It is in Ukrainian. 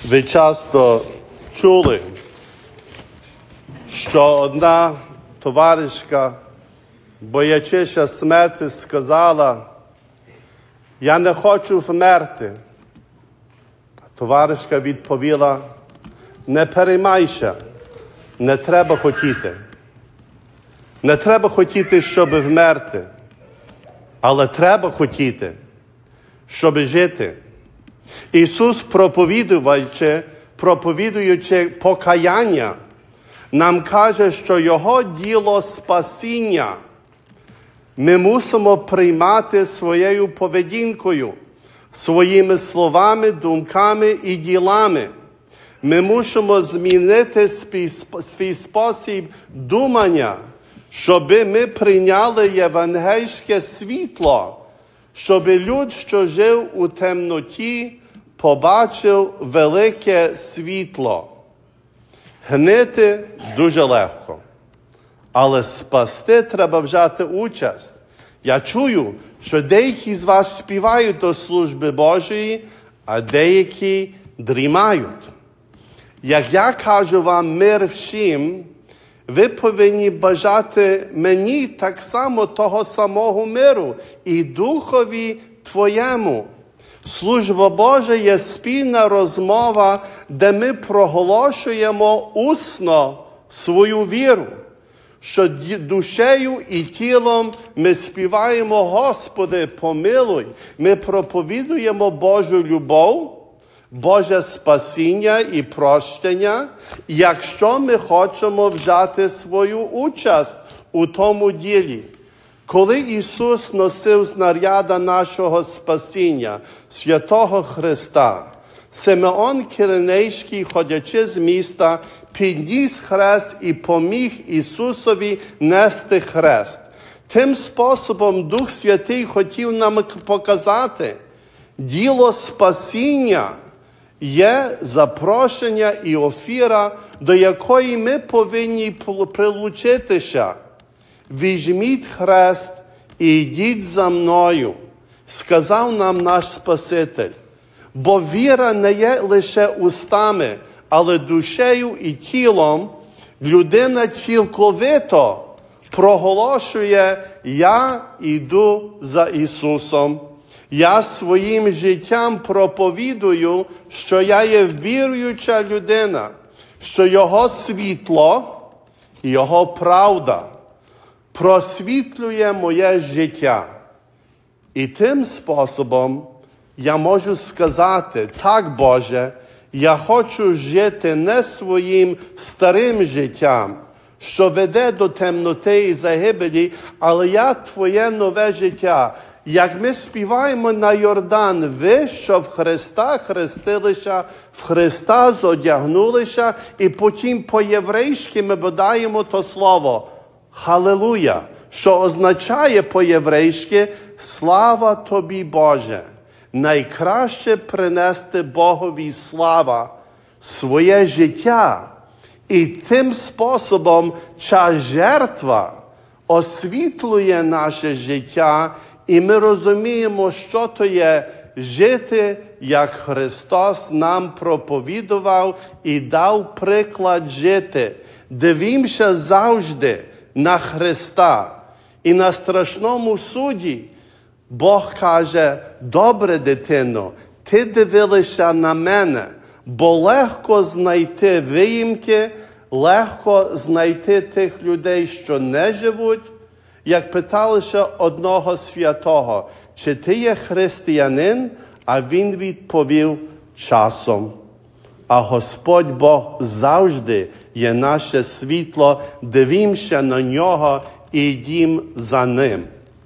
Ви часто чули, що одна товаришка, боячися смерті, сказала: «Я не хочу вмерти». Товаришка відповіла: «Не переймайся, не треба хотіти. Не треба хотіти, щоб вмерти, але треба хотіти, щоб жити». Ісус, проповідуючи покаяння, нам каже, що Його діло спасіння ми мусимо приймати своєю поведінкою, своїми словами, думками і ділами. Ми мусимо змінити свій спосіб думання, щоб ми прийняли євангельське світло, щоб люд, що жив у темноті, побачив велике світло. Гнити дуже легко, але спасти треба взяти участь. Я чую, що деякі з вас співають до служби Божої, а деякі дрімають. Як я кажу вам мир всім, ви повинні бажати мені так само того самого миру і Духові Твоєму. Служба Божа є спільна розмова, де ми проголошуємо усно свою віру, що душею і тілом ми співаємо: «Господи, помилуй». Ми проповідуємо Божу любов, Боже спасіння і прощення, якщо ми хочемо взяти свою участь у тому ділі. Коли Ісус носив знаряддя нашого спасіння, святого Христа, Симеон Киринейський, ходячи з міста, підніс хрест і поміг Ісусові нести хрест. Тим способом Дух Святий хотів нам показати: діло спасіння є запрошення і офіра, до якої ми повинні прилучитися. «Візьміть хрест і йдіть за мною», сказав нам наш Спаситель. Бо віра не є лише устами, але душею і тілом людина цілковито проголошує: «Я йду за Ісусом». Я своїм життям проповідую, що я є віруюча людина, що Його світло і Його правда просвітлює моє життя. І тим способом я можу сказати: «Так, Боже, я хочу жити не своїм старим життям, що веде до темноти і загибелі, але я Твоє нове життя». Як ми співаємо на Йордан: «Ви, що в Христа хрестилися, в Христа зодягнулися», і потім по-єврейськи ми додаємо то слово «Халилуя», що означає по-єврейськи «Слава Тобі, Боже». Найкраще принести Богові слава своє життя. І тим способом ця жертва освітлює наше життя, і ми розуміємо, що то є жити, як Христос нам проповідував і дав приклад жити. Дивімося завжди на Христа. І на страшному суді Бог каже: «Добре, дитино, ти дивилася на мене, бо легко знайти виїмки, легко знайти тих людей, що не живуть». Як питалися одного святого: «Чи ти є християнин?» А він відповів: «Часом». А Господь Бог завжди є наше світло. Дивімося на Нього і йдімо за Ним.